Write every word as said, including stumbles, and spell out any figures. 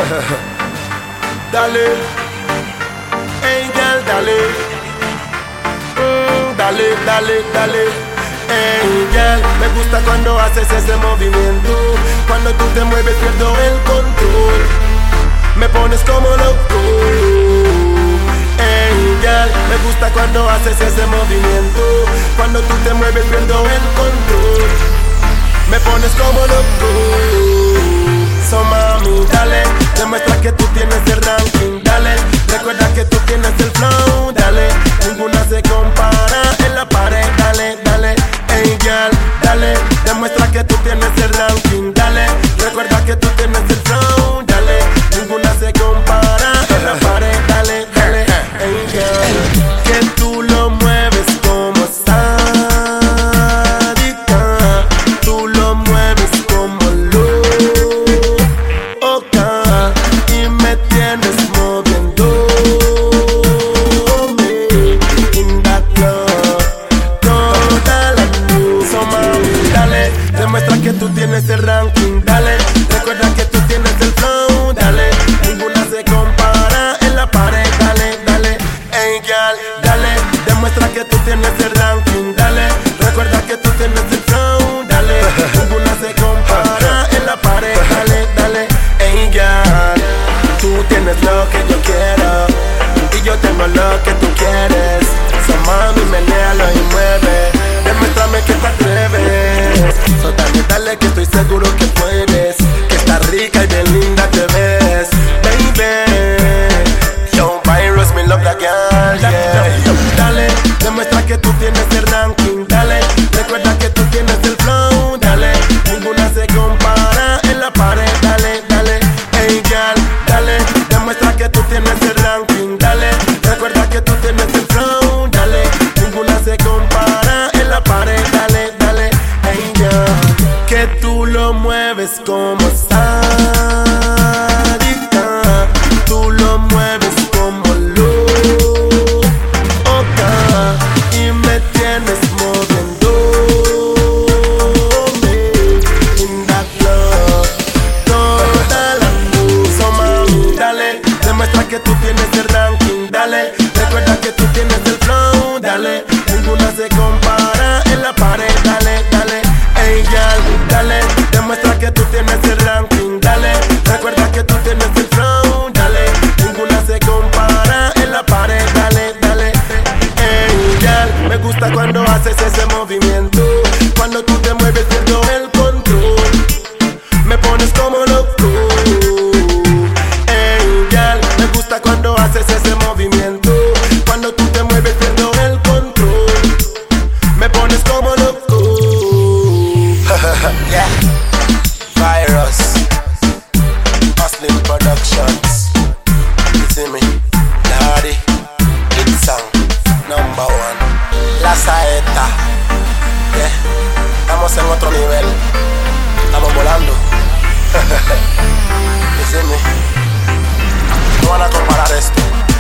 Dale, hey girl, dale, mm, dale, dale, dale. Hey girl, me gusta cuando haces ese movimiento. Cuando tú te mueves pierdo el control. Me pones como loco. Hey girl, me gusta cuando haces ese movimiento. Cuando tú te mueves pierdo el control. Me pones como loco. So mami, dale, demuestra que tú tienes el ranking, dale. Recuerda que tú tienes el flow, dale. Ninguna se compara en la pared, dale, dale. Hey girl, dale, demuestra que tú tienes el ranking, dale. Recuerda que tú tienes el flow, dale. Ninguna se compara en la pared, dale, dale. Hey girl, que tú lo mueves como sádica. Tú lo mueves como loca y me tienes moviendo in that club toda la noche. So mami, dale, demuestra que tú tienes el ranking, dale. Recuerda que tú tienes el flow, dale. Ninguna se compara en la pared, dale, dale. Hey girl, dale, demuestra que tú tienes el ranking, dale. Recuerda que tú tienes el flow, dale. Ninguna se compara en la pared, dale, dale. Hey girl, tú tienes lo que yo quiero y yo tengo lo que tú quieres. So mami, menéalo y mueve, demuéstrame que te atreves. So dale, dale que estoy seguro que puedes, que estás rica y bien linda te ves, baby. Yo, Virus, me love that girl, yeah. Dale, demuestra que tú tienes el ranking, dale. Recuerda que tú tienes el flow, dale. Ninguna se compara en la pared, dale, dale. Hey girl, dale, demuestra que tú tienes el ranking, dale. Recuerda que tú tienes el flow, dale. Ninguna se compara en la pared, dale, dale. Hey girl, que tú lo mueves como sádica. Tú lo mueves como loca y me tienes moviendo in that club toda la noche. So mami, dale, demuestra que tú tienes el ranking, dale. Recuerda que tú tienes el flow, dale. Ninguna se compara en la pared, dale, dale. Hey girl, dale, demuestra que tú tienes el ranking, dale. Recuerda que tú tienes el flow, dale. Ninguna se compara en la pared, dale, dale. Hey girl, me gusta cuando haces ese movimiento. Cuando tú te mueves pierdo el control. Me pones como loco. Hey girl, me gusta cuando haces ese movimiento. Cuando tú te mueves pierdo el control. Me pones como loco. Yeah, Virus, Hustling Productions. You see me, Daddy, hit song, number one. La Saeta, yeah, estamos en otro nivel, estamos volando. You see me, no van a comparar esto.